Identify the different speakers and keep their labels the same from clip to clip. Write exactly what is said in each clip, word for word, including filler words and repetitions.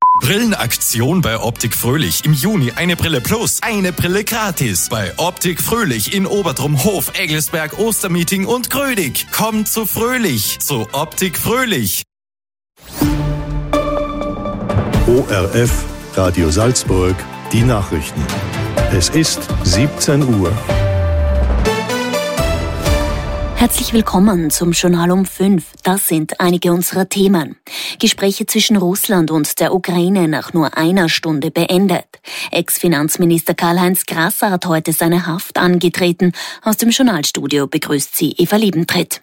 Speaker 1: Brillenaktion bei Optik Fröhlich. Im Juni eine Brille plus, eine Brille gratis. Bei Optik Fröhlich in Obertrum, Hof, Egelsberg, Ostermeeting und Grödig. Kommt zu Fröhlich, zu Optik Fröhlich.
Speaker 2: O R F, Radio Salzburg, die Nachrichten. Es ist siebzehn Uhr.
Speaker 3: Herzlich willkommen zum Journal um fünf. Das sind einige unserer Themen. Gespräche zwischen Russland und der Ukraine nach nur einer Stunde beendet. Ex-Finanzminister Karl-Heinz Grasser hat heute seine Haft angetreten. Aus dem Journalstudio begrüßt sie Eva Liebentritt.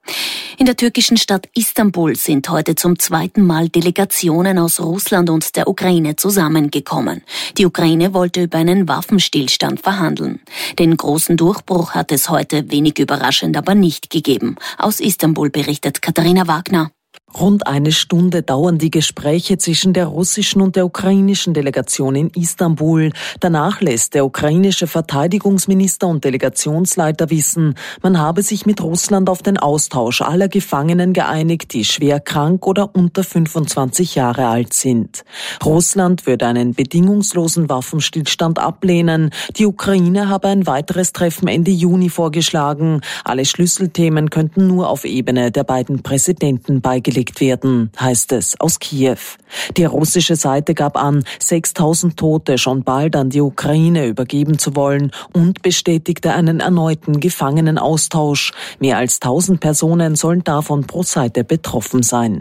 Speaker 3: In der türkischen Stadt Istanbul sind heute zum zweiten Mal Delegationen aus Russland und der Ukraine zusammengekommen. Die Ukraine wollte über einen Waffenstillstand verhandeln. Den großen Durchbruch hat es heute wenig überraschend aber nicht gegeben. Aus Istanbul berichtet Katharina Wagner.
Speaker 4: Rund eine Stunde dauern die Gespräche zwischen der russischen und der ukrainischen Delegation in Istanbul. Danach lässt der ukrainische Verteidigungsminister und Delegationsleiter wissen, man habe sich mit Russland auf den Austausch aller Gefangenen geeinigt, die schwer krank oder unter fünfundzwanzig Jahre alt sind. Russland würde einen bedingungslosen Waffenstillstand ablehnen. Die Ukraine habe ein weiteres Treffen Ende Juni vorgeschlagen. Alle Schlüsselthemen könnten nur auf Ebene der beiden Präsidenten beigelegt werden, heißt es aus Kiew. Die russische Seite gab an, sechstausend Tote schon bald an die Ukraine übergeben zu wollen und bestätigte einen erneuten Gefangenenaustausch. Mehr als tausend Personen sollen davon pro Seite betroffen sein.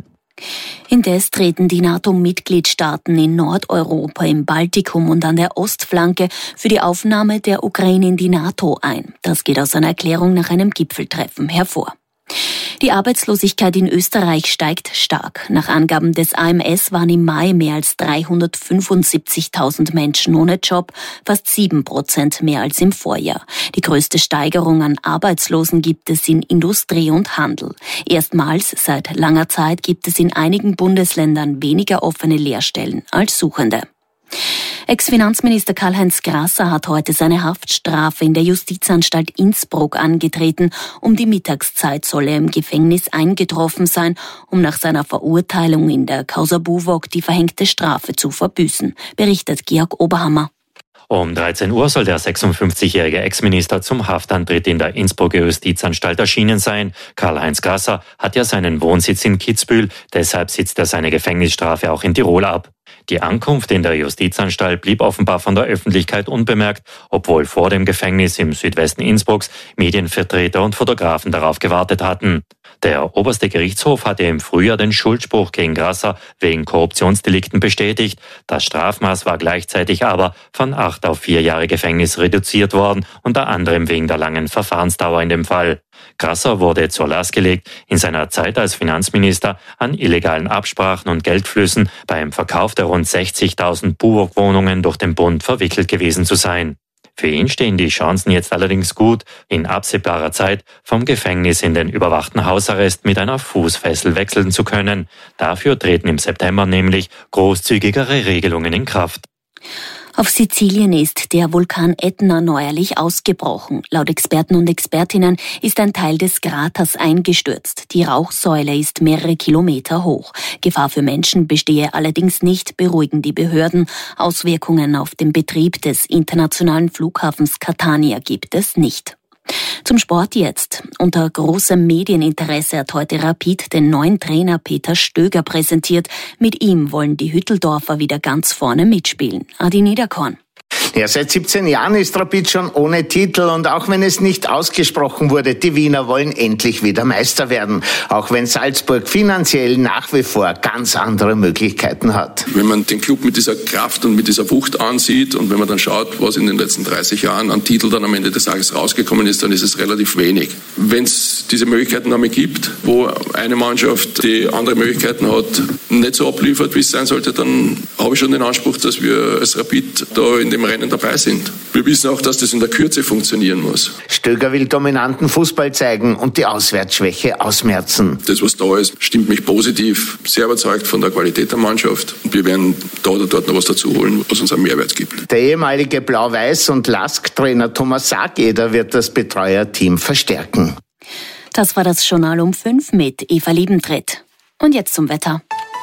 Speaker 3: Indes treten die NATO-Mitgliedstaaten in Nordeuropa, im Baltikum und an der Ostflanke für die Aufnahme der Ukraine in die NATO ein. Das geht aus einer Erklärung nach einem Gipfeltreffen hervor. Die Arbeitslosigkeit in Österreich steigt stark. Nach Angaben des A M S waren im Mai mehr als dreihundertfünfundsiebzigtausend Menschen ohne Job, fast sieben Prozent mehr als im Vorjahr. Die größte Steigerung an Arbeitslosen gibt es in Industrie und Handel. Erstmals seit langer Zeit gibt es in einigen Bundesländern weniger offene Lehrstellen als Suchende. Ex-Finanzminister Karl-Heinz Grasser hat heute seine Haftstrafe in der Justizanstalt Innsbruck angetreten. Um die Mittagszeit soll er im Gefängnis eingetroffen sein, um nach seiner Verurteilung in der Causa Buwog die verhängte Strafe zu verbüßen, berichtet Georg Oberhammer.
Speaker 5: Um dreizehn Uhr soll der sechsundfünfzigjährige Ex-Minister zum Haftantritt in der Innsbrucker Justizanstalt erschienen sein. Karl-Heinz Grasser hat ja seinen Wohnsitz in Kitzbühel, deshalb sitzt er seine Gefängnisstrafe auch in Tirol ab. Die Ankunft in der Justizanstalt blieb offenbar von der Öffentlichkeit unbemerkt, obwohl vor dem Gefängnis im Südwesten Innsbrucks Medienvertreter und Fotografen darauf gewartet hatten. Der oberste Gerichtshof hatte im Frühjahr den Schuldspruch gegen Grasser wegen Korruptionsdelikten bestätigt. Das Strafmaß war gleichzeitig aber von acht auf vier Jahre Gefängnis reduziert worden, unter anderem wegen der langen Verfahrensdauer in dem Fall. Grasser wurde zur Last gelegt, in seiner Zeit als Finanzminister an illegalen Absprachen und Geldflüssen beim Verkauf der rund sechzigtausend Buwog-Wohnungen durch den Bund verwickelt gewesen zu sein. Für ihn stehen die Chancen jetzt allerdings gut, in absehbarer Zeit vom Gefängnis in den überwachten Hausarrest mit einer Fußfessel wechseln zu können. Dafür treten im September nämlich großzügigere Regelungen in Kraft.
Speaker 3: Auf Sizilien ist der Vulkan Ätna neuerlich ausgebrochen. Laut Experten und Expertinnen ist ein Teil des Kraters eingestürzt. Die Rauchsäule ist mehrere Kilometer hoch. Gefahr für Menschen bestehe allerdings nicht, beruhigen die Behörden. Auswirkungen auf den Betrieb des internationalen Flughafens Catania gibt es nicht. Zum Sport jetzt. Unter großem Medieninteresse hat heute Rapid den neuen Trainer Peter Stöger präsentiert. Mit ihm wollen die Hütteldorfer wieder ganz vorne mitspielen. Adi Niederkorn.
Speaker 6: Ja, seit siebzehn Jahren ist Rapid schon ohne Titel und auch wenn es nicht ausgesprochen wurde, die Wiener wollen endlich wieder Meister werden. Auch wenn Salzburg finanziell nach wie vor ganz andere Möglichkeiten hat.
Speaker 7: Wenn man den Club mit dieser Kraft und mit dieser Wucht ansieht und wenn man dann schaut, was in den letzten dreißig Jahren an Titel dann am Ende des Tages rausgekommen ist, dann ist es relativ wenig. Wenn es diese Möglichkeiten einmal gibt, wo eine Mannschaft die andere Möglichkeiten hat, nicht so abliefert, wie es sein sollte, dann habe ich schon den Anspruch, dass wir als Rapid da in dem Rennen dabei sind. Wir wissen auch, dass das in der Kürze funktionieren muss.
Speaker 6: Stöger will dominanten Fußball zeigen und die Auswärtsschwäche ausmerzen.
Speaker 7: Das, was da ist, stimmt mich positiv, sehr überzeugt von der Qualität der Mannschaft. Und wir werden da oder dort noch was dazu holen, was uns einen Mehrwert gibt.
Speaker 6: Der ehemalige Blau-Weiß- und Lask-Trainer Thomas Sargeder wird das Betreuerteam verstärken.
Speaker 3: Das war das Journal um fünf mit Eva Liebentritt. Und jetzt zum Wetter.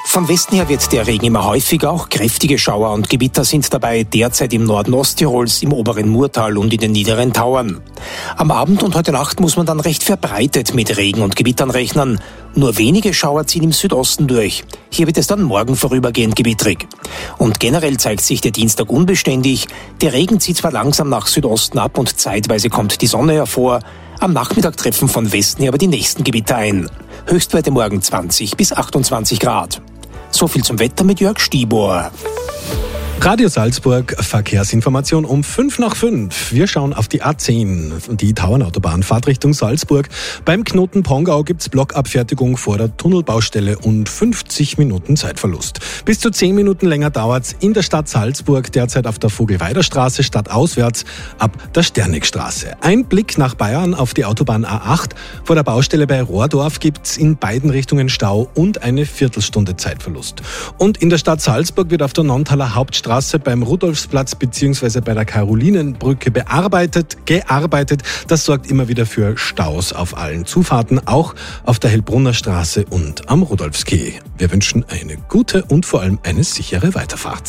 Speaker 8: Von Westen her wird der Regen immer häufiger, auch kräftige Schauer und Gewitter sind dabei derzeit im Norden Osttirols, im oberen Murtal und in den niederen Tauern. Am Abend und heute Nacht muss man dann recht verbreitet mit Regen und Gewittern rechnen. Nur wenige Schauer ziehen im Südosten durch. Hier wird es dann morgen vorübergehend gewittrig. Und generell zeigt sich der Dienstag unbeständig. Der Regen zieht zwar langsam nach Südosten ab und zeitweise kommt die Sonne hervor. Am Nachmittag treffen von Westen her aber die nächsten Gewitter ein. Höchstwerte morgen zwanzig bis achtundzwanzig Grad. So viel zum Wetter mit Jörg Stibor.
Speaker 9: Radio Salzburg, Verkehrsinformation um fünf nach fünf. Wir schauen auf die A zehn, die Tauernautobahn, Fahrt Richtung Salzburg. Beim Knoten Pongau gibt's Blockabfertigung vor der Tunnelbaustelle und fünfzig Minuten Zeitverlust. Bis zu zehn Minuten länger dauert's in der Stadt Salzburg, derzeit auf der Vogelweider-Straße, stadtauswärts ab der Sternigstraße. Ein Blick nach Bayern auf die Autobahn A acht. Vor der Baustelle bei Rohrdorf gibt's in beiden Richtungen Stau und eine Viertelstunde Zeitverlust. Und in der Stadt Salzburg wird auf der Nonntaler Hauptstraße beim Rudolfsplatz bzw. bei der Karolinenbrücke bearbeitet, gearbeitet. Das sorgt immer wieder für Staus auf allen Zufahrten, auch auf der Hellbrunner Straße und am Rudolfskeh. Wir wünschen eine gute und vor allem eine sichere Weiterfahrt.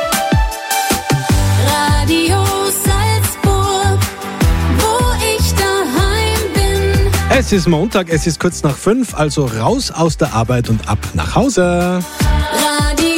Speaker 10: Radio Salzburg, wo ich daheim bin.
Speaker 9: Es ist Montag, es ist kurz nach fünf, also raus aus der Arbeit und ab nach Hause.
Speaker 10: Radio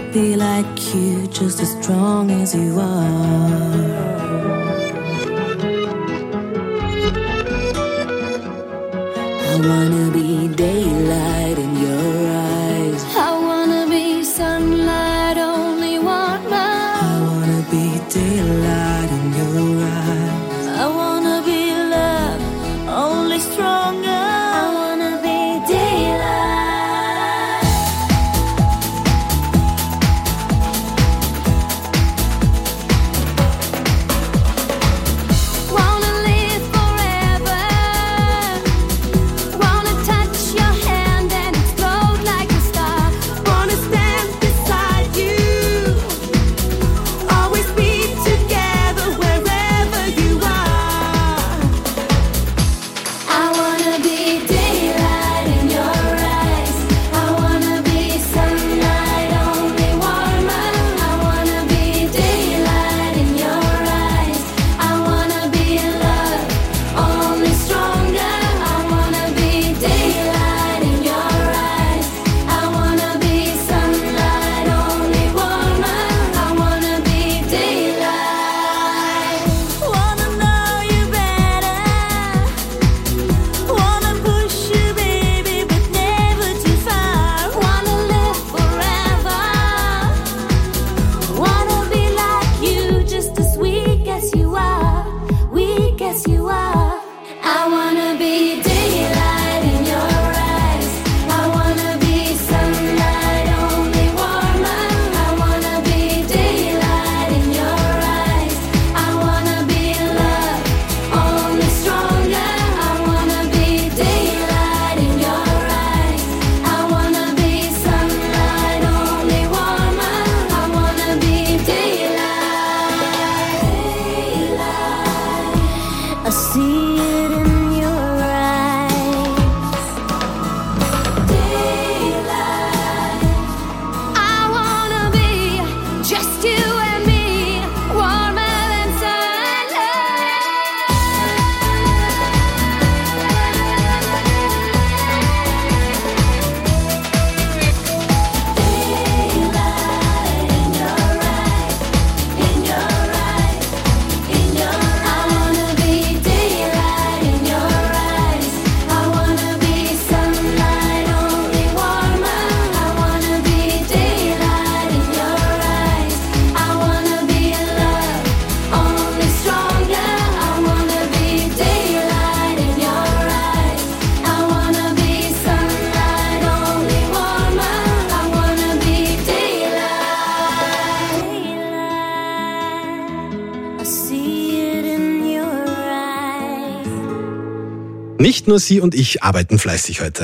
Speaker 10: be like you, just as strong as you are. I wanna be daylight in your eyes. I wanna be sunlight, only warmer. I wanna be daylight in your eyes. I wanna be love, only stronger. I wanna be daylight. Wanna live forever. Wanna touch your hand and explode like a star. Wanna stand beside you. Always be together wherever you are. I wanna be daylight in your eyes. I wanna be sunlight, only warmer. I wanna be daylight in your eyes. I wanna be love, only stronger. I wanna be daylight in your eyes. I wanna be sunlight, only warmer. I wanna be daylight. Wanna know you better. Wanna push you, baby, but never too far. Wanna live forever. Wanna be like you, just as weak as you are, weak as you are. I wanna be daylight in your eyes. I wanna be sunlight, only warmer. I wanna be daylight in your eyes. I wanna be love, only stronger. I wanna be daylight in your eyes. I wanna be sunlight, only warmer. I wanna be daylight. I see it in your eyes. Daylight. I wanna be just you and me, warmer than Daylight in your eyes, in your eyes, in your I wanna be daylight in your eyes. I wanna be sunlight, only warmer. I wanna be daylight in your eyes. I wanna be love, only stronger. I wanna be daylight in your eyes. I wanna be sunlight, only warmer. I wanna be daylight. I see it in your eyes.
Speaker 9: Nicht nur Sie und ich arbeiten fleißig heute.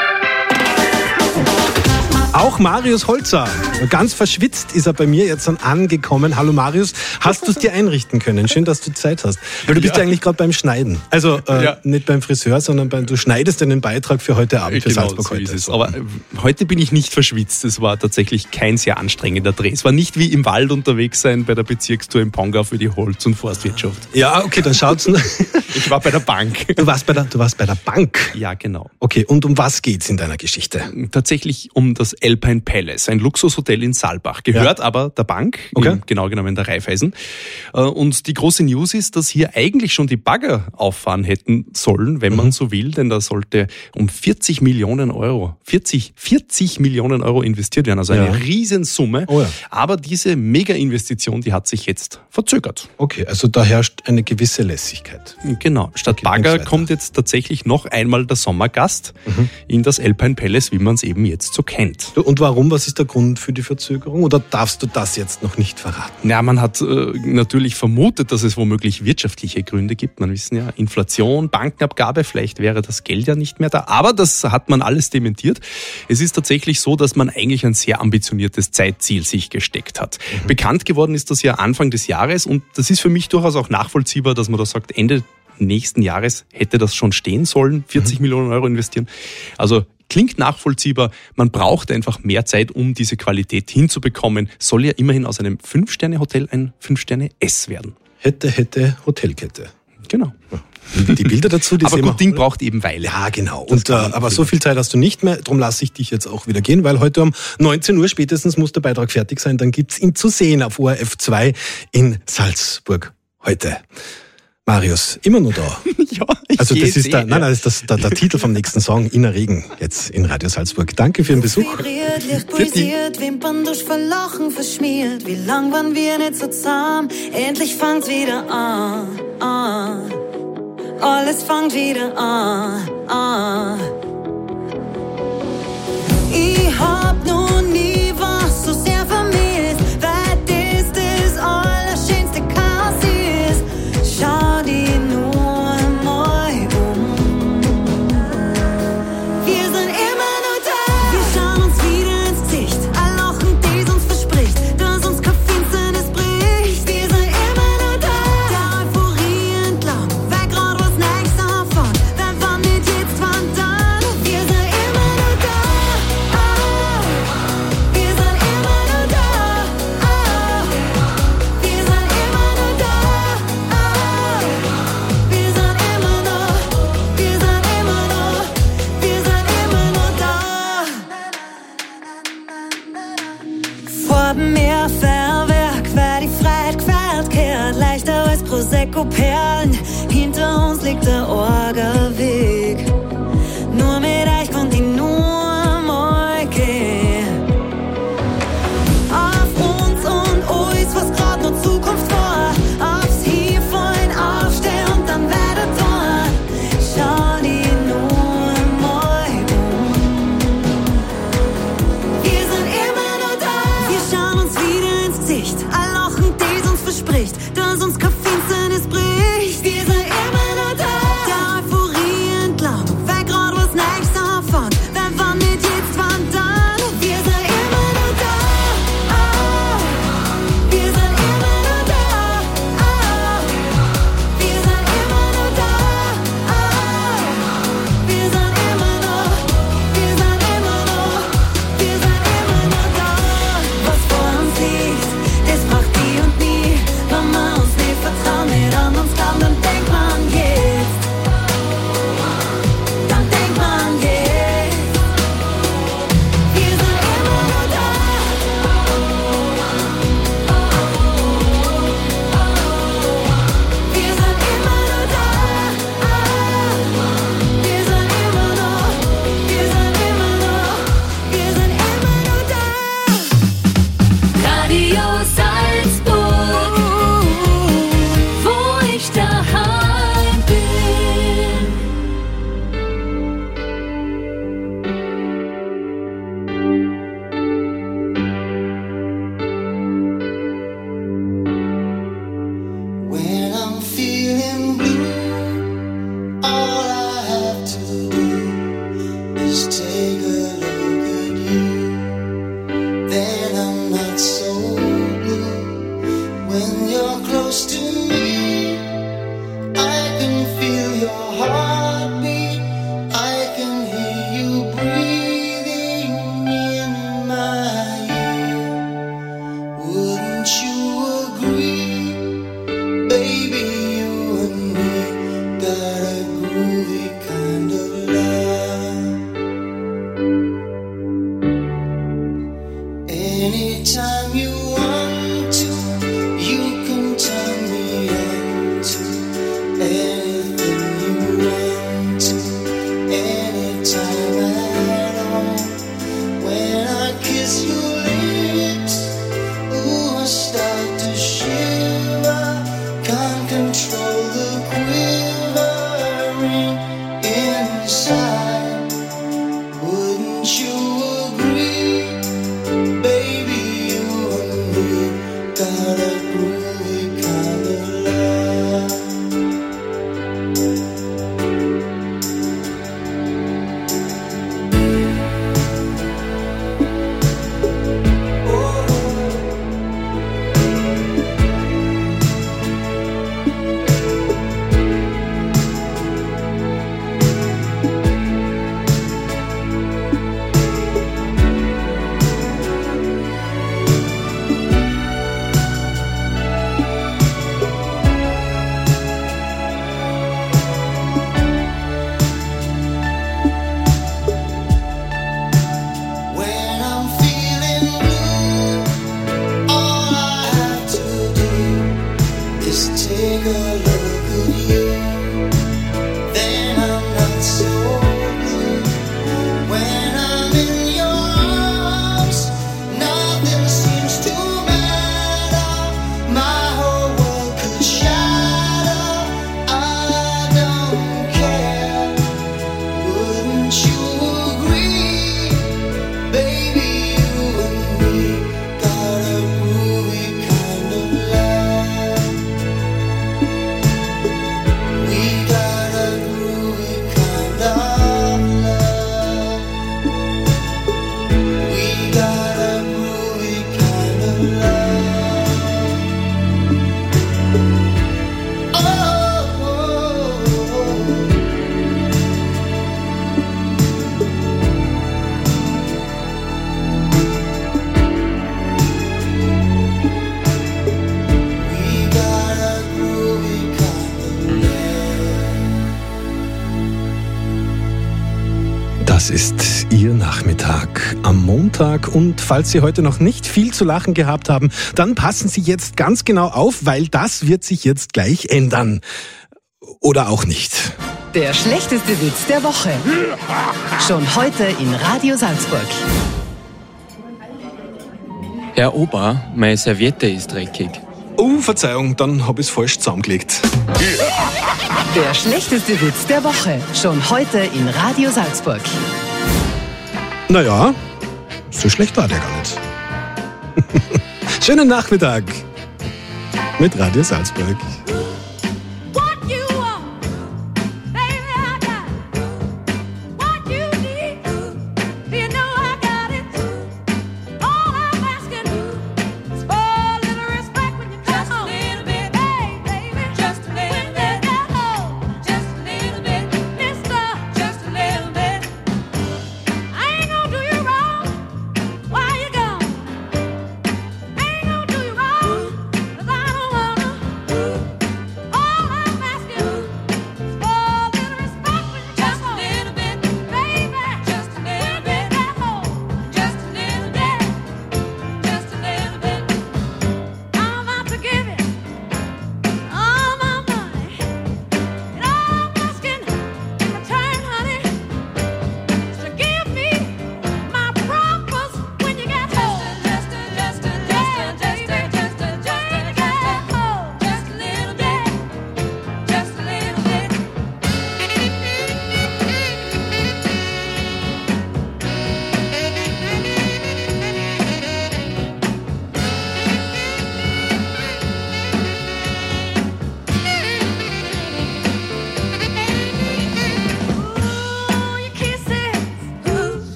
Speaker 9: Auch Marius Holzer. Ganz verschwitzt ist er bei mir jetzt dann angekommen. Hallo Marius, hast du es dir einrichten können? Schön, dass du Zeit hast. Weil du bist ja,
Speaker 11: Ja.
Speaker 9: eigentlich gerade beim Schneiden. Also äh,
Speaker 11: Ja.
Speaker 9: nicht beim Friseur, sondern beim, du schneidest einen Beitrag für heute Abend, für
Speaker 11: Genau,
Speaker 9: Salzburg
Speaker 11: so
Speaker 9: heute.
Speaker 11: ist es. Aber äh, heute bin ich nicht verschwitzt. Es war tatsächlich kein sehr anstrengender Dreh. Es war nicht wie im Wald unterwegs sein bei der Bezirkstour im Pongau für die Holz- und Forstwirtschaft.
Speaker 9: Ja, okay, dann schaut's.
Speaker 11: Ich war bei der Bank.
Speaker 9: Du warst bei der, du warst bei der Bank.
Speaker 11: Ja, genau.
Speaker 9: Okay, und um was geht's in deiner Geschichte?
Speaker 11: Tatsächlich um das Alpine Palace, ein Luxushotel in Saalbach. Gehört aber der Bank,
Speaker 9: Okay.
Speaker 11: in, genau genommen der Raiffeisen. Äh, Und die große News ist, dass hier eigentlich schon die Bagger auffahren hätten sollen, wenn man so will, denn da sollte um vierzig Millionen Euro, vierzig, vierzig Millionen Euro investiert werden, also eine
Speaker 9: Ja.
Speaker 11: Riesensumme.
Speaker 9: Oh ja.
Speaker 11: Aber diese Mega-Investition, die hat sich jetzt verzögert.
Speaker 9: Okay, also da herrscht eine gewisse Lässigkeit.
Speaker 11: Genau. Statt
Speaker 9: Okay,
Speaker 11: Bagger
Speaker 9: weiter.
Speaker 11: kommt jetzt tatsächlich noch einmal der Sommergast in das Alpine Palace, wie man es eben jetzt so kennt.
Speaker 9: Du, und warum? Was ist der Grund für die Verzögerung? Oder darfst du das jetzt noch nicht verraten?
Speaker 11: Ja, man hat äh, natürlich vermutet, dass es womöglich wirtschaftliche Gründe gibt. Man wissen ja, Inflation, Bankenabgabe, vielleicht wäre das Geld ja nicht mehr da. Aber das hat man alles dementiert. Es ist tatsächlich so, dass man eigentlich ein sehr ambitioniertes Zeitziel sich gesteckt hat. Mhm. Bekannt geworden ist das ja Anfang des Jahres und das ist für mich durchaus auch nachvollziehbar, dass man da sagt, Ende nächsten Jahres hätte das schon stehen sollen, vierzig mhm. Millionen Euro investieren. Also klingt nachvollziehbar. Man braucht einfach mehr Zeit, um diese Qualität hinzubekommen. Soll ja immerhin aus einem Fünf-Sterne-Hotel ein Fünf-Sterne-S werden.
Speaker 9: Hätte, hätte, Hotelkette.
Speaker 11: Genau.
Speaker 9: Die Bilder dazu, die
Speaker 11: aber
Speaker 9: sehen
Speaker 11: gut,
Speaker 9: wir.
Speaker 11: Ding braucht eben Weile.
Speaker 9: Ja, genau. Und, äh, aber so viel Zeit hast du nicht mehr, darum lasse ich dich jetzt auch wieder gehen, weil heute um neunzehn Uhr spätestens muss der Beitrag fertig sein, dann gibt's ihn zu sehen auf O R F zwei in Salzburg heute. Marius, immer nur da.
Speaker 11: Ja, ich
Speaker 9: also das ist
Speaker 11: sehe,
Speaker 9: der,
Speaker 11: ja.
Speaker 9: nein, nein, das ist das, der, der Titel vom nächsten Song, Inner Regen, jetzt in Radio Salzburg. Danke für den Besuch.
Speaker 10: Vibriert, Licht pulsiert, Wimpern durch Verlachen verschmiert. Wie lang waren wir nicht so zahm? Endlich fangt's wieder an, an. Alles fängt wieder an, an. Ich hab noch nie was so sehr vermisst, weil das das Allerschönste Chaos ist. Schau dich nur mal um. Wir sind immer noch da. Wir schauen uns wieder ins Gesicht. Ein Lachen, das uns verspricht, dass uns kein Finsternis bricht. Wir sind immer noch da. Der Euphorie entlang, weil grad was Neues anfängt. Weil wann nicht jetzt, wann dann? Wir sind immer noch da. Ah. Wir sind immer noch da. Ah. Wir sind immer noch da. Ah. Wir sind immer noch, wir sind immer noch, wir sind immer noch da. Farben mehr Feuerwerk, weil die Freiheit gefeiert kehrt. Leichter als Prosecco-Perlen, hinter uns liegt der Orgelweg. Nur mit euch konnt ich nur mal gehen. Auf uns und uns, was grad noch Zukunft war. Aufs Hinfallen, aufstehen und dann weiter tun. Schau dich nur mal um. Wir sind immer noch da. Wir schauen uns wieder ins Gesicht. Ein Lachen, das uns verspricht, dass uns kein Finsternis bricht. Wir sind immer noch da. Der Euphorie entlang, weil grad was Neues anfängt. Weil wann nicht jetzt, wann dann? Wir sind immer noch da. Ah. Wir sind immer noch da. Ah. Wir sind immer noch da. Ah. Wir sind immer noch, wir sind immer noch, wir sind immer noch da. Was vor uns liegt, das braucht die und nie. Wenn wir uns nicht vertrauen, nicht an uns glauben, dann denkt man jetzt. Dann denkt man jetzt. Wir sind immer noch da. Wir sind immer noch da. Wir sind immer noch, wir sind immer noch, wir sind immer noch da. Radio Salzburg, wo ich daheim bin. When I'm feeling blue, all I have to do is take a look at you. Then I'm not so blue. When you're close to me, I can feel your heartbeat. I can hear you breathing in my ear. Wouldn't you agree? Baby, you and me got a groovy kind of love. Anytime you want to, you can turn me on to anything you want to, anytime at all. When I kiss your lips, ooh, I start to shiver. Can't control the quivering inside. Wouldn't you agree? Baby, you and me got a groovy kind of love.
Speaker 9: Das ist Ihr Nachmittag am Montag und falls Sie heute noch nicht viel zu lachen gehabt haben, dann passen Sie jetzt ganz genau auf, weil das wird sich jetzt gleich ändern. Oder auch nicht.
Speaker 12: Der schlechteste Witz der Woche. Schon heute in Radio Salzburg.
Speaker 13: Herr Ober, meine Serviette ist dreckig.
Speaker 9: Oh, Verzeihung, dann habe ich es falsch zusammengelegt.
Speaker 12: Der schlechteste Witz der Woche. Schon heute in Radio Salzburg.
Speaker 9: Naja, so schlecht war der gar nicht. Schönen Nachmittag mit Radio Salzburg.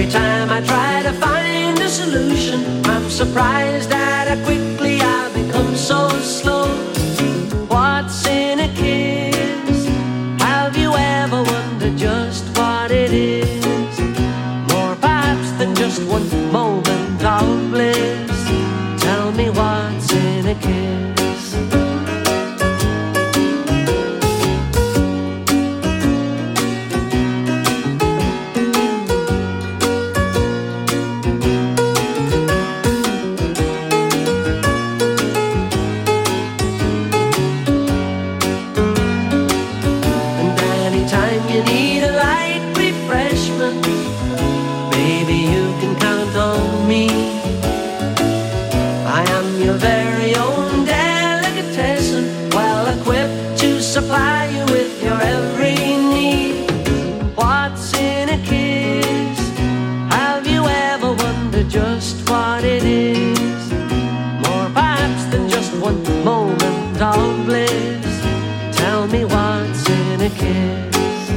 Speaker 14: Surprised at how quickly I become so slow. What's in a kiss? Have you ever wondered just what it is? More perhaps than just one moment of bliss. Tell me what's in a kiss. Supply you with your every need. What's in a kiss? Have you ever wondered just what it is? More perhaps than just one moment of bliss. Tell me what's in a kiss.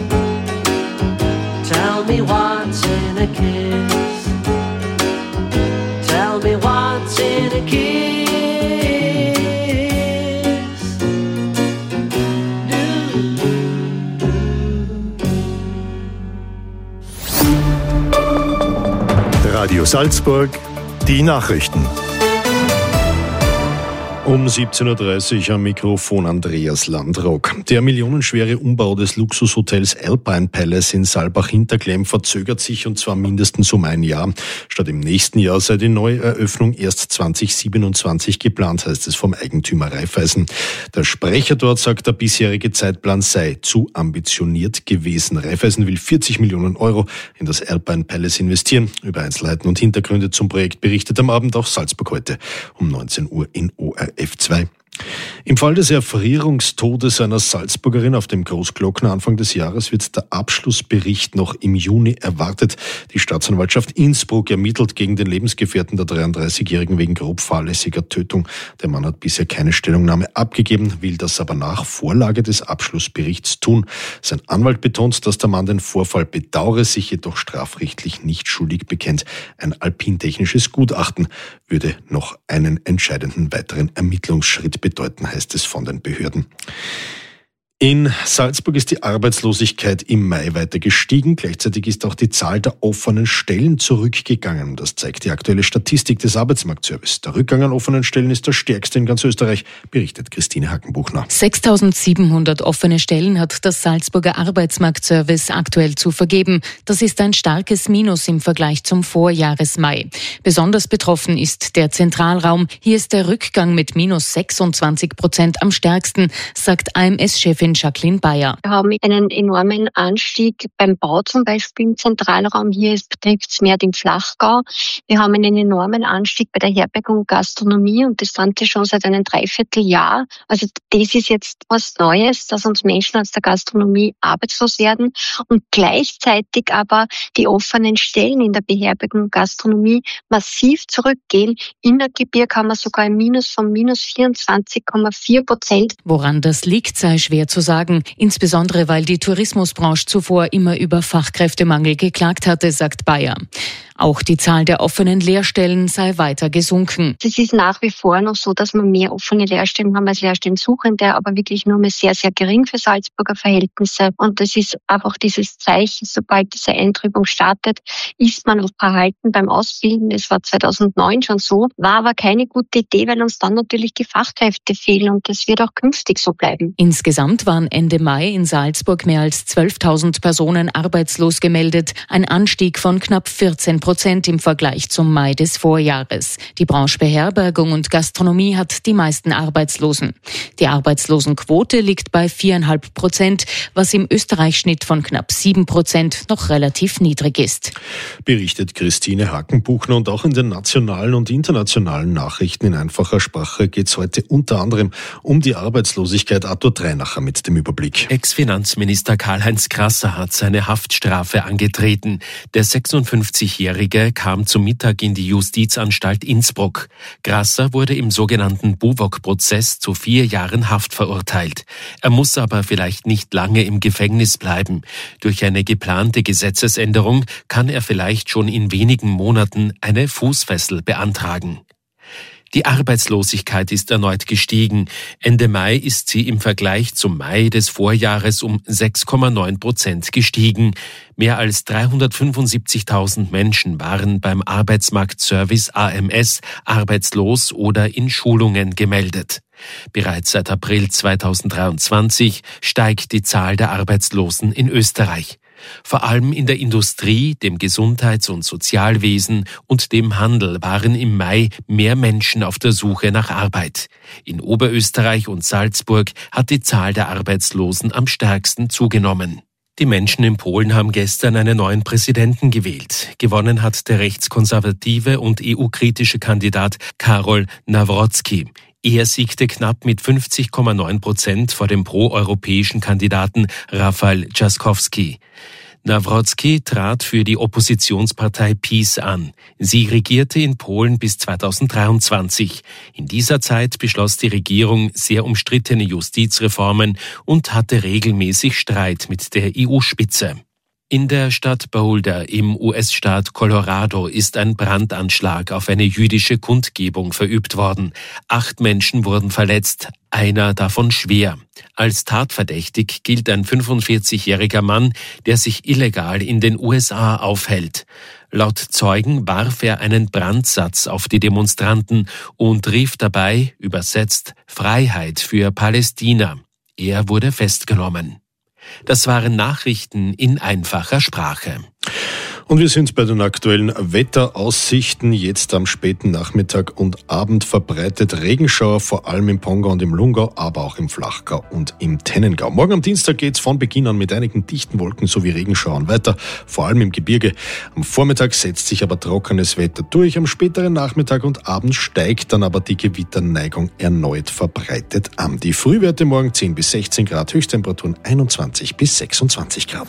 Speaker 14: Tell me what's in a kiss. Tell me what's in a kiss.
Speaker 2: Radio Salzburg, die Nachrichten. Um siebzehn Uhr dreißig am Mikrofon Andreas Landrock. Der millionenschwere Umbau des Luxushotels Alpine Palace in Saalbach-Hinterklemm verzögert sich, und zwar mindestens um ein Jahr. Statt im nächsten Jahr sei die Neueröffnung erst zwanzig siebenundzwanzig geplant, heißt es vom Eigentümer Raiffeisen. Der Sprecher dort sagt, der bisherige Zeitplan sei zu ambitioniert gewesen. Raiffeisen will vierzig Millionen Euro in das Alpine Palace investieren. Über Einzelheiten und Hintergründe zum Projekt berichtet am Abend auch Salzburg heute um neunzehn Uhr in O R F zwei. Im Fall des Erfrierungstodes einer Salzburgerin auf dem Großglockner Anfang des Jahres wird der Abschlussbericht noch im Juni erwartet. Die Staatsanwaltschaft Innsbruck ermittelt gegen den Lebensgefährten der dreiunddreißigjährigen wegen grob fahrlässiger Tötung. Der Mann hat bisher keine Stellungnahme abgegeben, will das aber nach Vorlage des Abschlussberichts tun. Sein Anwalt betont, dass der Mann den Vorfall bedauere, sich jedoch strafrechtlich nicht schuldig bekennt. Ein alpintechnisches Gutachten würde noch einen entscheidenden weiteren Ermittlungsschritt bedeuten, heißt es von den Behörden. In Salzburg ist die Arbeitslosigkeit im Mai weiter gestiegen. Gleichzeitig ist auch die Zahl der offenen Stellen zurückgegangen. Das zeigt die aktuelle Statistik des Arbeitsmarktservice. Der Rückgang an offenen Stellen ist der stärkste in ganz Österreich, berichtet Christine Hackenbuchner.
Speaker 15: sechstausendsiebenhundert offene Stellen hat das Salzburger Arbeitsmarktservice aktuell zu vergeben. Das ist ein starkes Minus im Vergleich zum Vorjahresmai. Besonders betroffen ist der Zentralraum. Hier ist der Rückgang mit minus sechsundzwanzig Prozent am stärksten, sagt A M S-Chefin Jacqueline Bayer.
Speaker 16: Wir haben einen enormen Anstieg beim Bau zum Beispiel im Zentralraum. Hier betrifft es mehr den Flachgau. Wir haben einen enormen Anstieg bei der Herbergung und Gastronomie, und das sind wir schon seit einem Dreivierteljahr. Also das ist jetzt was Neues, dass uns Menschen aus der Gastronomie arbeitslos werden und gleichzeitig aber die offenen Stellen in der Beherbergung und Gastronomie massiv zurückgehen. Innergebirge haben wir sogar ein Minus von minus vierundzwanzig Komma vier Prozent.
Speaker 15: Woran das liegt, sei schwer zu sagen, insbesondere weil die Tourismusbranche zuvor immer über Fachkräftemangel geklagt hatte, sagt Bayer. Auch die Zahl der offenen Lehrstellen sei weiter gesunken.
Speaker 16: Es ist nach wie vor noch so, dass wir mehr offene Lehrstellen haben als Lehrstellensuchende, aber wirklich nur mehr sehr, sehr gering für Salzburger Verhältnisse. Und das ist einfach dieses Zeichen, sobald diese Eintrübung startet, ist man auch verhalten beim Ausbilden. Das war zweitausendneun schon so, war aber keine gute Idee, weil uns dann natürlich die Fachkräfte fehlen, und das wird auch künftig so bleiben.
Speaker 15: Insgesamt waren Ende Mai in Salzburg mehr als zwölftausend Personen arbeitslos gemeldet, ein Anstieg von knapp vierzehn Prozent im Vergleich zum Mai des Vorjahres. Die Branche Beherbergung und Gastronomie hat die meisten Arbeitslosen. Die Arbeitslosenquote liegt bei viereinhalb Prozent, was im Österreich-Schnitt von knapp sieben Prozent noch relativ niedrig ist.
Speaker 2: Berichtet Christine Hackenbuchner, und auch in den nationalen und internationalen Nachrichten in einfacher Sprache geht es heute unter anderem um die Arbeitslosigkeit. Arthur Dreinacher mit dem Überblick.
Speaker 17: Ex-Finanzminister Karl-Heinz Grasser hat seine Haftstrafe angetreten. Der sechsundfünfzigjährige kam zum Mittag in die Justizanstalt Innsbruck. Grasser wurde im sogenannten Buwok-Prozess zu vier Jahren Haft verurteilt. Er muss aber vielleicht nicht lange im Gefängnis bleiben. Durch eine geplante Gesetzesänderung kann er vielleicht schon in wenigen Monaten eine Fußfessel beantragen. Die Arbeitslosigkeit ist erneut gestiegen. Ende Mai ist sie im Vergleich zum Mai des Vorjahres um sechs Komma neun Prozent gestiegen. Mehr als dreihundertfünfundsiebzigtausend Menschen waren beim Arbeitsmarktservice A M S arbeitslos oder in Schulungen gemeldet. Bereits seit April zweitausenddreiundzwanzig steigt die Zahl der Arbeitslosen in Österreich. Vor allem in der Industrie, dem Gesundheits- und Sozialwesen und dem Handel waren im Mai mehr Menschen auf der Suche nach Arbeit. In Oberösterreich und Salzburg hat die Zahl der Arbeitslosen am stärksten zugenommen. Die Menschen in Polen haben gestern einen neuen Präsidenten gewählt. Gewonnen hat der rechtskonservative und E U-kritische Kandidat Karol Nawrocki. Er siegte knapp mit fünfzig Komma neun Prozent vor dem proeuropäischen Kandidaten Rafał Trzaskowski. Nawrocki trat für die Oppositionspartei PiS an. Sie regierte in Polen bis zweitausenddreiundzwanzig. In dieser Zeit beschloss die Regierung sehr umstrittene Justizreformen und hatte regelmäßig Streit mit der E U-Spitze. In der Stadt Boulder im U S-Staat Colorado ist ein Brandanschlag auf eine jüdische Kundgebung verübt worden. Acht Menschen wurden verletzt, einer davon schwer. Als tatverdächtig gilt ein fünfundvierzigjähriger Mann, der sich illegal in den U S A aufhält. Laut Zeugen warf er einen Brandsatz auf die Demonstranten und rief dabei, übersetzt, Freiheit für Palästina. Er wurde festgenommen. Das waren Nachrichten in einfacher Sprache.
Speaker 2: Und wir sind bei den aktuellen Wetteraussichten. Jetzt am späten Nachmittag und Abend verbreitet Regenschauer, vor allem im Pongau und im Lungau, aber auch im Flachgau und im Tennengau. Morgen am Dienstag geht's von Beginn an mit einigen dichten Wolken sowie Regenschauern weiter, vor allem im Gebirge. Am Vormittag setzt sich aber trockenes Wetter durch. Am späteren Nachmittag und Abend steigt dann aber die Gewitterneigung erneut verbreitet an. Die Frühwerte morgen zehn bis sechzehn Grad, Höchsttemperaturen einundzwanzig bis sechsundzwanzig Grad.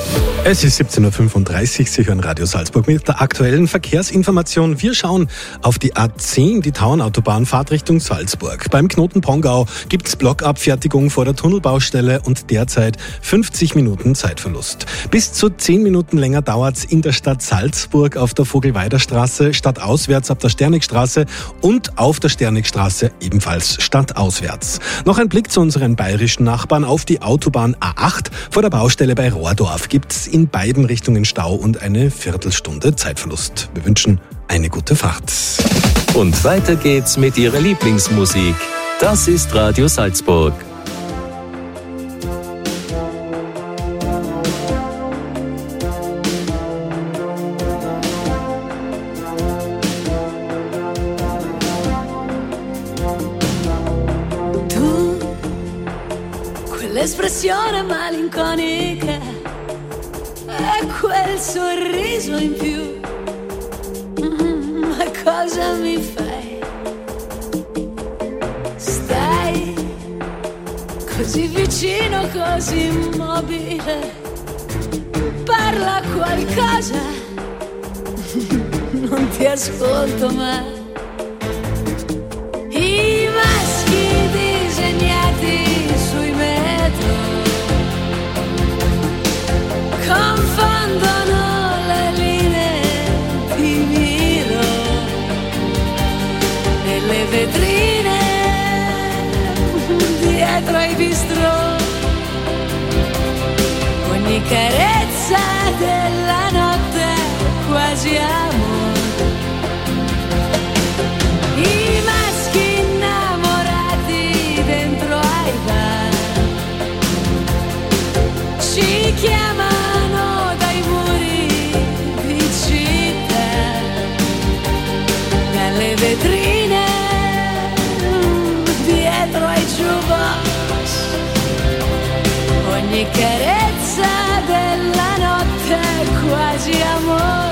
Speaker 9: Es ist siebzehn Uhr fünfunddreißig, Sie hören Radio Salzburg mit der aktuellen Verkehrsinformation. Wir schauen auf die A zehn, die Tauernautobahn, Fahrt Richtung Salzburg. Beim Knoten Pongau gibt's Blockabfertigung vor der Tunnelbaustelle und derzeit fünfzig Minuten Zeitverlust. Bis zu zehn Minuten länger dauert's in der Stadt Salzburg auf der Vogelweiderstraße, stadtauswärts ab der Sternigstraße und auf der Sternigstraße ebenfalls stadtauswärts. Noch ein Blick zu unseren bayerischen Nachbarn auf die Autobahn A acht. Vor der Baustelle bei Rohrdorf gibt's in beiden Richtungen Stau und eine Viertelstunde Zeitverlust. Wir wünschen eine gute Fahrt.
Speaker 18: Und weiter geht's mit Ihrer Lieblingsmusik. Das ist Radio Salzburg.
Speaker 10: Tu, quell'espressione malinconica e quel sorriso in più, mm, ma cosa mi fai? Stai così vicino, così immobile, parla qualcosa, non ti ascolto mai. I maschi disegnati sui metro confondono le linee, ti miro nelle vetrine dietro ai bistrò, ogni carezza della notte quasi amore. I maschi innamorati dentro ai bar ci chiamano dai muri di città, dalle vetrine dietro ai jukebox, ogni carezza della notte quasi amore.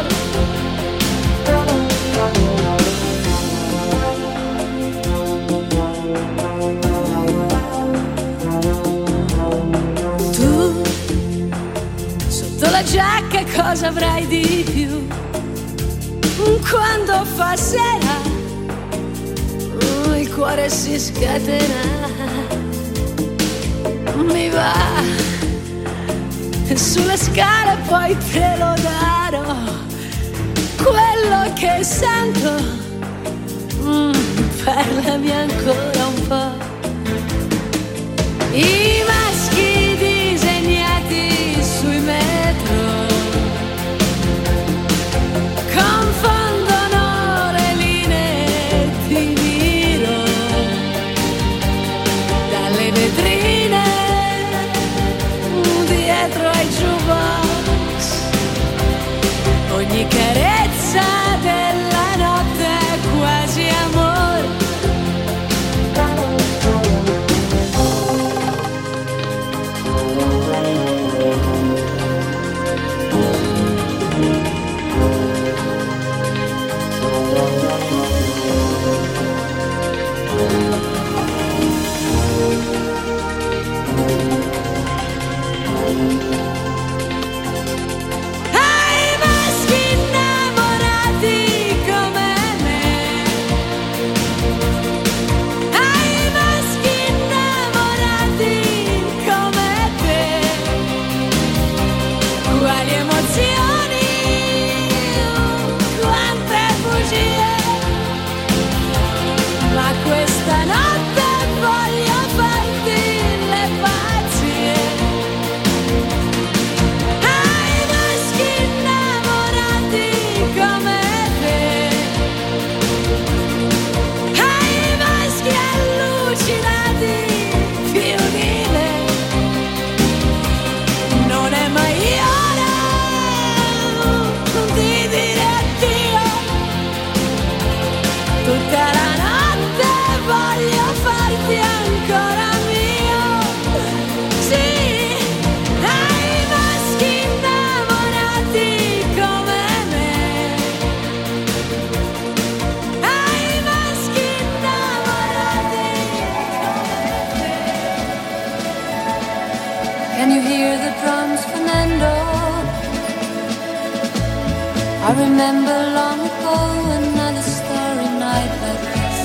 Speaker 10: Tu sotto la giacca cosa avrai di più? Quando fa sera oh, il cuore si scatena, mi va sulle scale poi te lo darò, quello che sento mm, parlami ancora un po'. I maschi disegnati sui metro confondono le linee di nero dalle vetrine dietro ai jukebox. Ogni carezza della notte è quasi amore. Ai maschi innamorati come me, ai maschi innamorati come te, quali emozioni, quante bugie, ma questa notte voglio farti le pazzie. Ai maschi innamorati come te, ai maschi allucinati più di me, non è mai ora di dire addio. Tutta la notte voglio farti ancora mio. Sì, ai maschi innamorati come me, ai maschi innamorati come me. Can you hear the drums, Fernando? I remember long ago another starry night like this.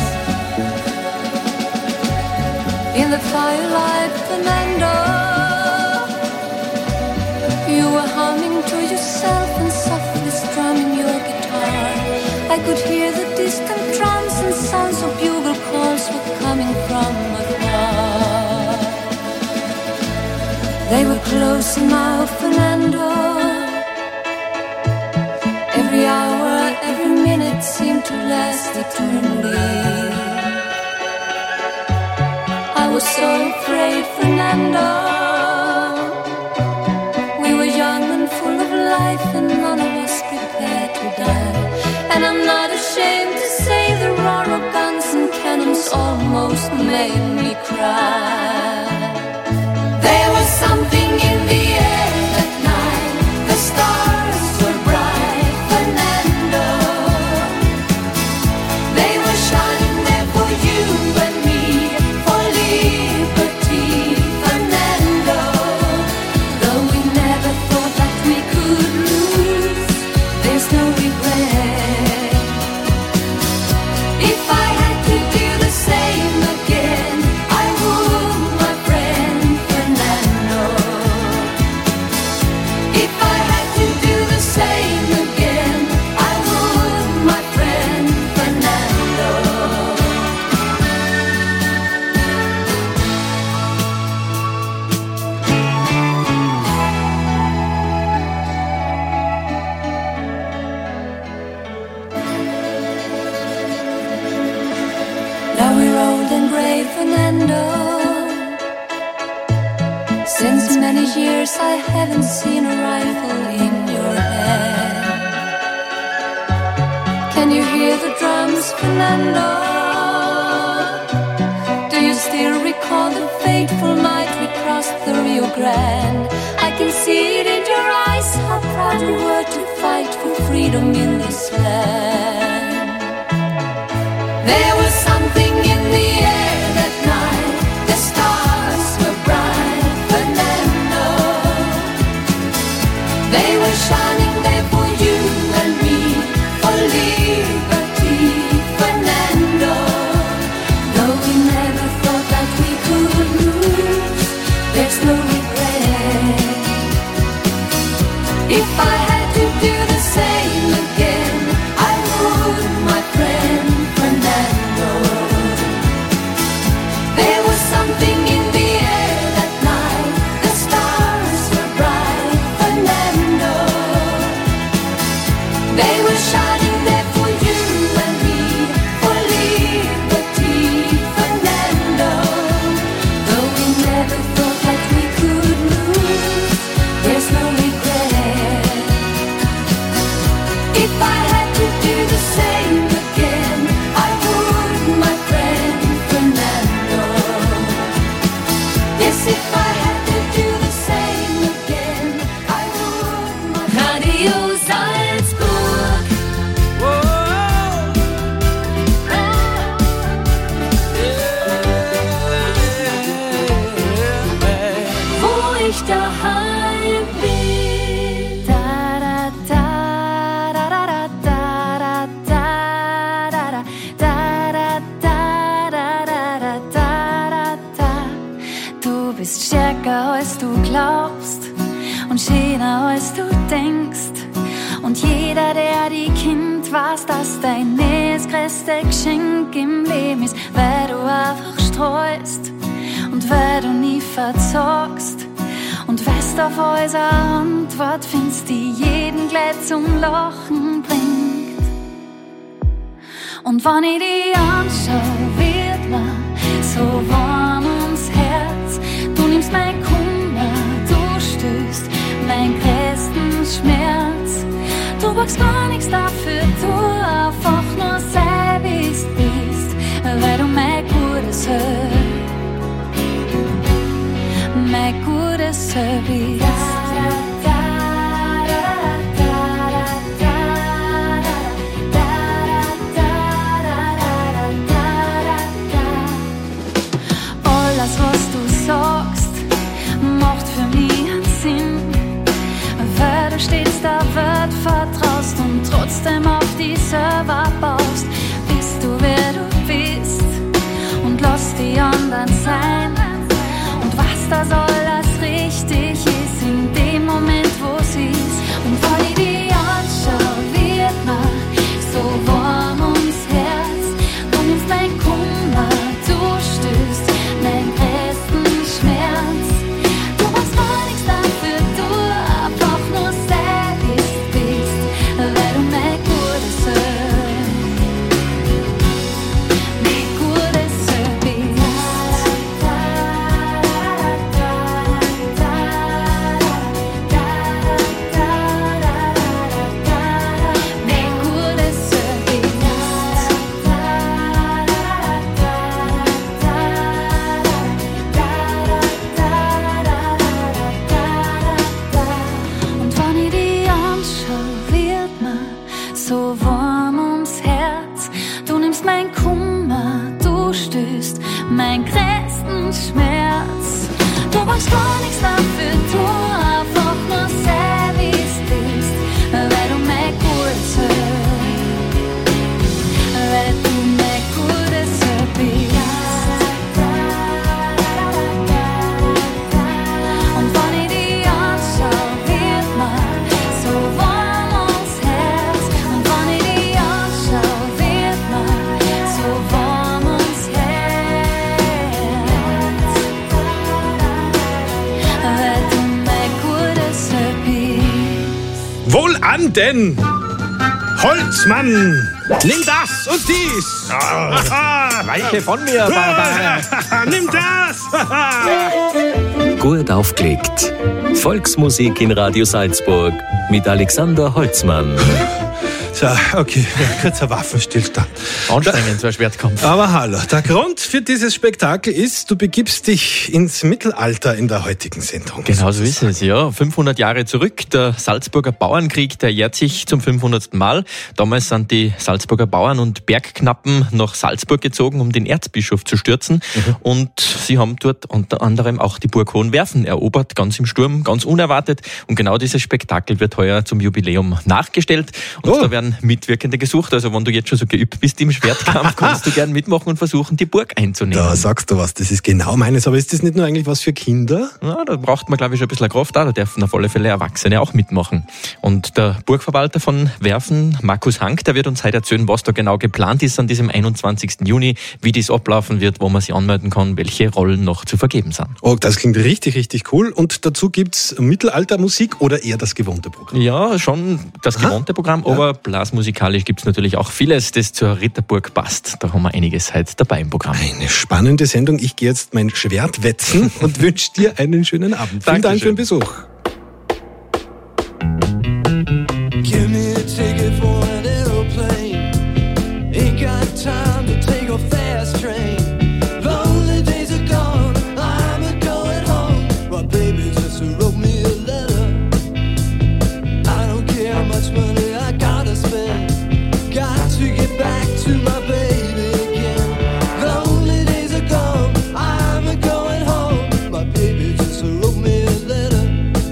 Speaker 10: In the firelight, Fernando, you were humming to yourself and softly strumming your guitar. I could hear the distant drums and sounds of bugle calls were coming from afar. They were close now, Fernando. Every hour, every minute seemed to last eternally. I was so afraid, Fernando. We were young and full of life, and none of us prepared to die. And I'm not ashamed to say the roar of guns and cannons almost made me cry. There was something in the air that night. The stars were bright, Fernando. They were shining there for you and me, for liberty, Fernando. Though we never thought that we could lose, there's no regret. If I had to do the same again, I would, my friend Fernando. If I had to do the same again, I would, my friend Fernando. Now we're old and gray, Fernando. Since many years I haven't seen a rifle in your hand. Can you hear the drums, Fernando? Do you still recall the fateful night we crossed the Rio Grande? I can see it in your eyes, how proud we were to fight for freedom in this land. There was something in the air that night. The stars were bright, Fernando. They were shining there for you and me, for liberty, Fernando. Though we never thought that we could lose, there's no regret. If I had to do the same again, I would, my friend Fernando. stärker als du glaubst und schöner als du denkst. Und jeder, der die kennt, weiß, dass dein das größte Geschenk im Leben ist, weil du einfach streust und weil du nie verzagst. Und weißt auf unsere Antwort findest, die jeden gleich zum Lachen bringt. Und wenn ich die anschaue, wird mir so warm ums Herz. Du nimmst mein Kummer, du stößt mein größten Schmerz. Du brauchst gar nichts dafür, du einfach nur sei, wie's bist, weil du mein Gutes hörst, mein Gutes bist. Alles, was du sagst, macht für mich einen Sinn, weil du stets der Welt vertraust und trotzdem auf dich selber baust. Bist du, wer du bist und lass die anderen sein und weißt, dass alles richtig ist in dem Moment, wo sie ist. Und wenn ich die anschaue, wird mir so warm ums Herz. Du nimmst mein Kummer, du stößt mein größten Schmerz. Du brauchst gar nichts dafür, du einfach nur sei, wie's bist, weil du mein Gutes hörst, mein Gutes bist. Und wenn ich die anschaue, wird mir so warm ums Herz. Du nimmst mein Kummer, du stößt mein größten Schmerz. Du brauchst gar nichts dafür, du einfach nur sei, wie's bist, weil du mein Gutes hörst, weil du mein Gutes bist. Und wenn ich die anschaue, wird mir so warm ums Herz. Und wenn ich die anschaue, wird mir so warm ums Herz, weil du mein Gutes bist.
Speaker 9: Wohlan denn! Holzmann! Nimm das und dies!
Speaker 19: Weiche von mir, Barbara!
Speaker 9: Nimm das!
Speaker 18: Gut aufgelegt. Volksmusik in Radio Salzburg mit Alexander Holzmann.
Speaker 9: So, okay, ja, kurzer Waffenstillstand.
Speaker 19: Anstrengend, so ein Schwertkampf.
Speaker 9: Aber hallo, der Grund für diesesSpektakel ist, du begibst dich ins Mittelalter in der heutigen Sendung.
Speaker 19: Genau so ist es, ja. fünfhundert Jahre zurück, der Salzburger Bauernkrieg, der jährt sich zum fünfhundertsten Mal. Damals sind die Salzburger Bauern und Bergknappen nach Salzburg gezogen, um den Erzbischof zu stürzen. Mhm. Und sie haben dort unter anderem auch die Burg Hohenwerfen erobert, ganz im Sturm, ganz unerwartet. Und genau dieses Spektakel wird heuer zum Jubiläum nachgestellt. Und oh. da werden Mitwirkende gesucht. Also wenn du jetzt schon so geübt bist im Schwertkampf, kannst du gern mitmachen und versuchen, die Burg einzunehmen.
Speaker 9: Da sagst du was, das ist genau meines. Aber ist das nicht nur eigentlich was für Kinder?
Speaker 19: Ja, da braucht man, glaube ich, schon ein bisschen Kraft. Da dürfen auf alle Fälle Erwachsene auch mitmachen. Und der Burgverwalter von Werfen, Markus Hank, der wird uns heute erzählen, was da genau geplant ist an diesem einundzwanzigsten Juni, wie das ablaufen wird, wo man sich anmelden kann, welche Rollen noch zu vergeben sind.
Speaker 9: Oh, das klingt richtig, richtig cool. Und dazu gibt's Mittelaltermusik oder eher das gewohnte Programm?
Speaker 19: Ja, schon das gewohnte Programm, ja. Aber blasmusikalisch gibt's natürlich auch vieles, das zur Ritterburg passt. Da haben wir einiges heute dabei im Programm.
Speaker 9: Eine spannende Sendung. Ich gehe jetzt mein Schwert wetzen und wünsche dir einen schönen Abend. Vielen Dank für den Besuch.
Speaker 20: Give me a ticket for an aeroplane. Ain't got time to take a fast train. Lonely days are gone, I'm a going home. My baby just wrote me a letter. I don't care how much money I gotta spend. Got to get back to my baby again. Lonely days are gone, I'm a going home. My baby just wrote me a letter.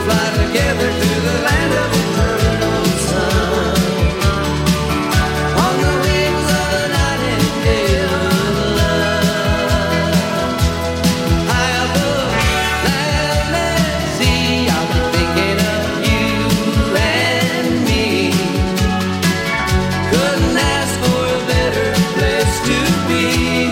Speaker 20: fly together to the land of eternal sun. On the wings of a nightingale with love. High above landless sea, I'll be thinking of you and me. Couldn't ask for a better place to be.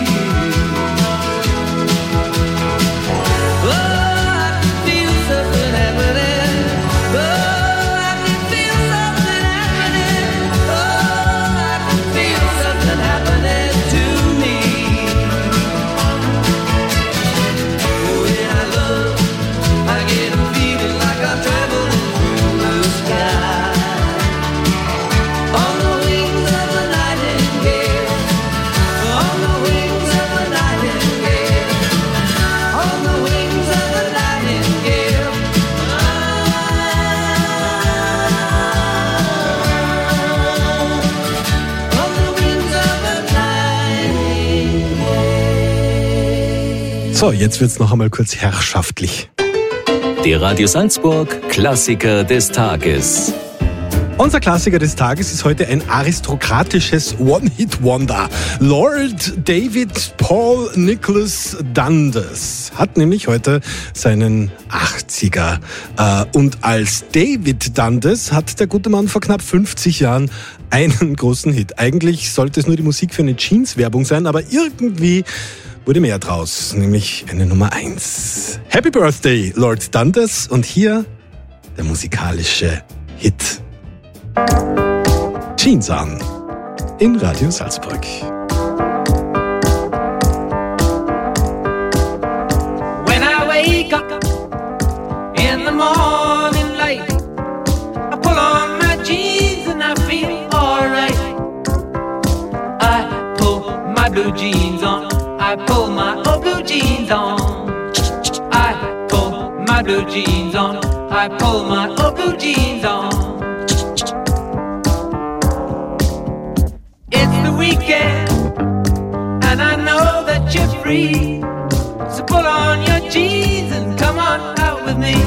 Speaker 20: Oh, I can feel something happening. Oh, I can feel something happening. Oh, I can feel something happening to me. When I love, I get a feeling like I'm traveling through the sky. On the wings of a nightingale. On the wings of a nightingale. On the wings of a nightingale. On the wings of a nightingale.
Speaker 9: So, jetzt wird's noch einmal kurz herrschaftlich.
Speaker 18: Der Radio Salzburg Klassiker des Tages.
Speaker 9: Unser Klassiker des Tages ist heute ein aristokratisches One-Hit-Wonder. Lord David Paul Nicholas Dundas hat nämlich heute seinen achtziger. Äh, Und als David Dundas hat der gute Mann vor knapp fünfzig Jahren einen großen Hit. Eigentlich sollte es nur die Musik für eine Jeans-Werbung sein, aber irgendwie wurde mehr draus, nämlich eine Nummer eins. Happy Birthday, Lord Dundas, und hier der musikalische Hit. Jeans an in Radio Salzburg.
Speaker 20: When I wake up in the morning light, I pull on my jeans and I feel alright. I pull my blue jeans on, I pull my old blue jeans on. I pull my blue jeans on, I pull my old blue jeans on. It's the weekend, and I know that you're free. So pull on your jeans and come on out with me.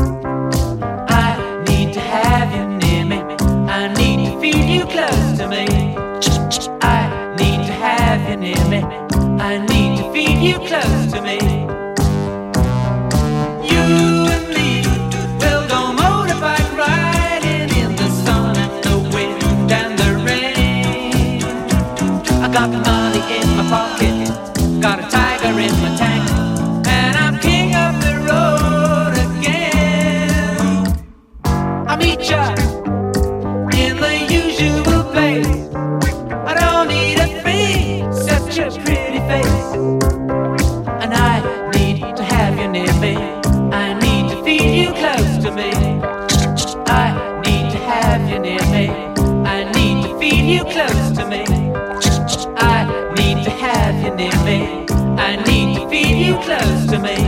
Speaker 20: I need to have you near me. I need to feel you close to me. I need to have you near me. I need to feel you close to me. You and me will go motorbike riding in the sun and the wind and the rain. I got money in my pocket, got a tiger in my tank, and I'm king of the road again. I meet ya in the usual place. I don't need a thing, such a pretty face. And I need to have you near me. I need to feel you close to me. I need to have you near me. I need to feel you close to me. I need to have you near me. I need to feel you close to me.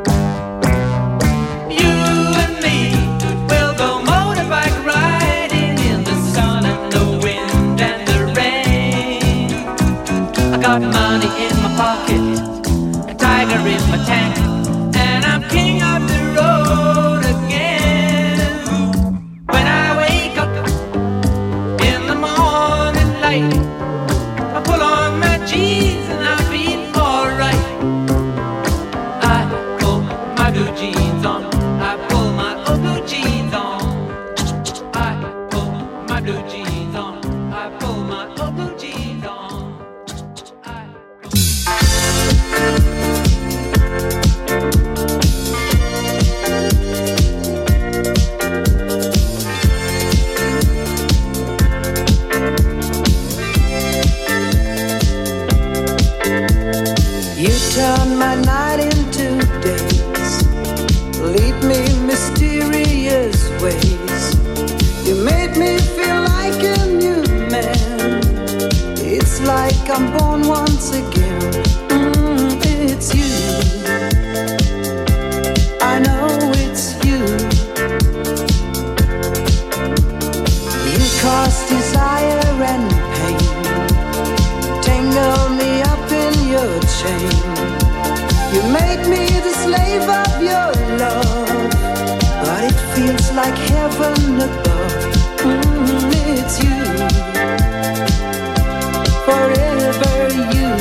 Speaker 20: You and me will go motorbike riding in the sun and the wind and the rain. I got money in my pocket, a tiger in my tank, and I'm king of the road again. When I wake up in the morning light, I pull on my jeans and I feel alright. I like heaven above. Mm, it's you, forever you.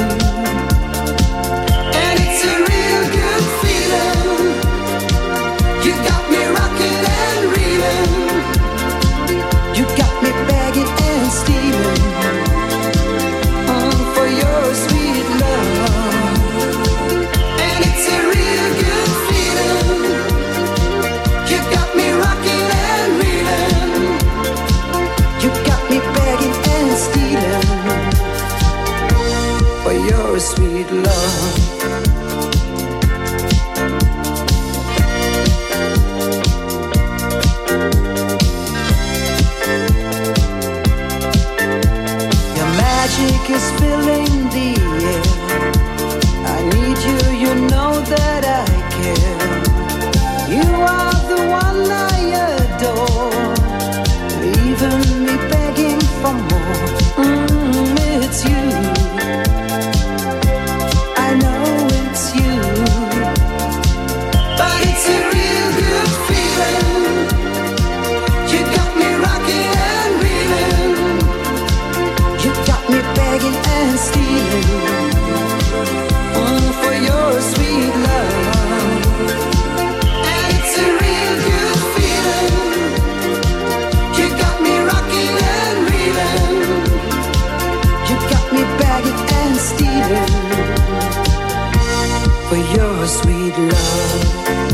Speaker 20: And it's a real good feeling. You got me rocking and reeling. You got me begging and stealing. Mm, for your sweet love. And it's a real good feeling. You got me rocking and reeling. You got me begging and stealing. For your sweet love. Magic is filling the air. I need you, you know that I care. You are the one I adore, leaving me begging for more. Mm, it's you, I know it's you. But it's a real good feeling. You got me rocking and reeling. You got me begging and stealing. Mm, for your sweet love. And it's a real good feeling. You got me rocking and reeling. You got me begging and stealing. For your sweet love.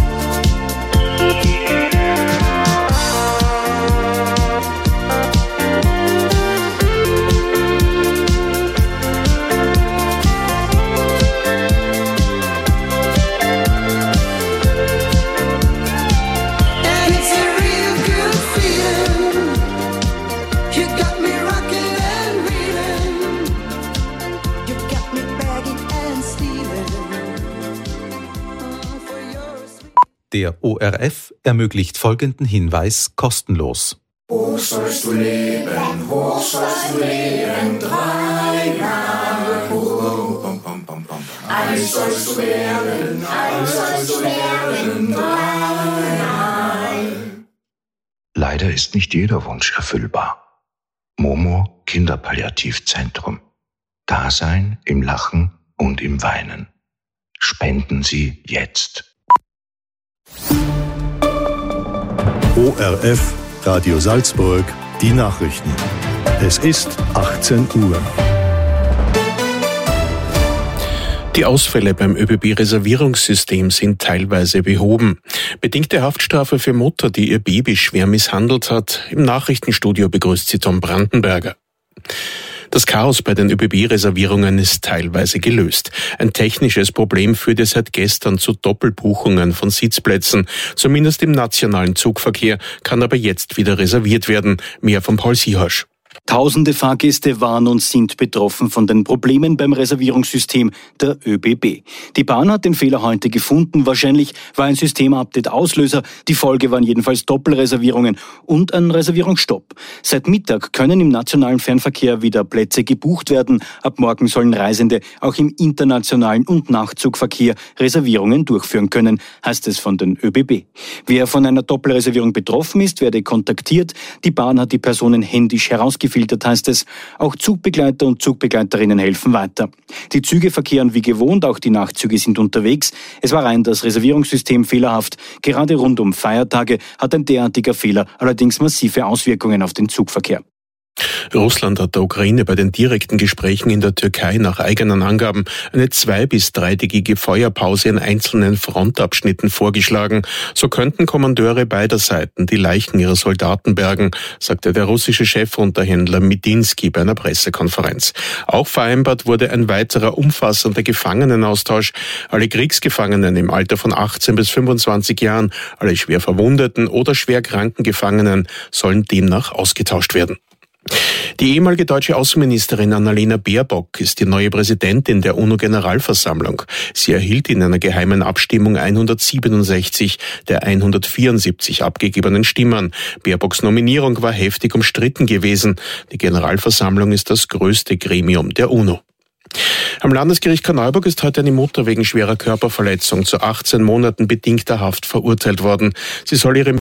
Speaker 21: Der O R F ermöglicht folgenden Hinweis kostenlos.
Speaker 22: Hoch sollst du leben, hoch sollst du leben, dreimal hoch. Eins sollst du werden, eins sollst du werden, dreimal.
Speaker 23: Leider ist nicht jeder Wunsch erfüllbar. Momo Kinderpalliativzentrum. Dasein im Lachen und im Weinen. Spenden Sie jetzt.
Speaker 24: O R F, Radio Salzburg, die Nachrichten. Es ist achtzehn Uhr.
Speaker 25: Die Ausfälle beim Ö B B-Reservierungssystem sind teilweise behoben. Bedingte Haftstrafe für Mutter, die ihr Baby schwer misshandelt hat. Im Nachrichtenstudio begrüßt sie Tom Brandenberger. Das Chaos bei den Ö B B-Reservierungen ist teilweise gelöst. Ein technisches Problem führte seit gestern zu Doppelbuchungen von Sitzplätzen. Zumindest im nationalen Zugverkehr kann aber jetzt wieder reserviert werden. Mehr von Paul Siehasch.
Speaker 26: Tausende Fahrgäste waren und sind betroffen von den Problemen beim Reservierungssystem der Ö B B. Die Bahn hat den Fehler heute gefunden. Wahrscheinlich war ein Systemupdate Auslöser. Die Folge waren jedenfalls Doppelreservierungen und ein Reservierungsstopp. Seit Mittag können im nationalen Fernverkehr wieder Plätze gebucht werden. Ab morgen sollen Reisende auch im internationalen und Nachtzugverkehr Reservierungen durchführen können, heißt es von den Ö B B. Wer von einer Doppelreservierung betroffen ist, werde kontaktiert. Die Bahn hat die Personen händisch herausgefiltert, heißt es. Auch Zugbegleiter und Zugbegleiterinnen helfen weiter. Die Züge verkehren wie gewohnt, auch die Nachtzüge sind unterwegs. Es war rein das Reservierungssystem fehlerhaft. Gerade rund um Feiertage hat ein derartiger Fehler allerdings massive Auswirkungen auf den Zugverkehr.
Speaker 25: Russland hat der Ukraine bei den direkten Gesprächen in der Türkei nach eigenen Angaben eine zwei- bis dreitägige Feuerpause in einzelnen Frontabschnitten vorgeschlagen. So könnten Kommandeure beider Seiten die Leichen ihrer Soldaten bergen, sagte der russische Chefunterhändler Medinsky bei einer Pressekonferenz. Auch vereinbart wurde ein weiterer umfassender Gefangenenaustausch. Alle Kriegsgefangenen im Alter von achtzehn bis fünfundzwanzig Jahren, alle schwer verwundeten oder schwer kranken Gefangenen sollen demnach ausgetauscht werden. Die ehemalige deutsche Außenministerin Annalena Baerbock ist die neue Präsidentin der UNO-Generalversammlung. Sie erhielt in einer geheimen Abstimmung hundertsiebenundsechzig der hundertvierundsiebzig abgegebenen Stimmen. Baerbocks Nominierung war heftig umstritten gewesen. Die Generalversammlung ist das größte Gremium der UNO. Am Landesgericht Korneuburg ist heute eine Mutter wegen schwerer Körperverletzung zu achtzehn Monaten bedingter Haft verurteilt worden. Sie soll ihre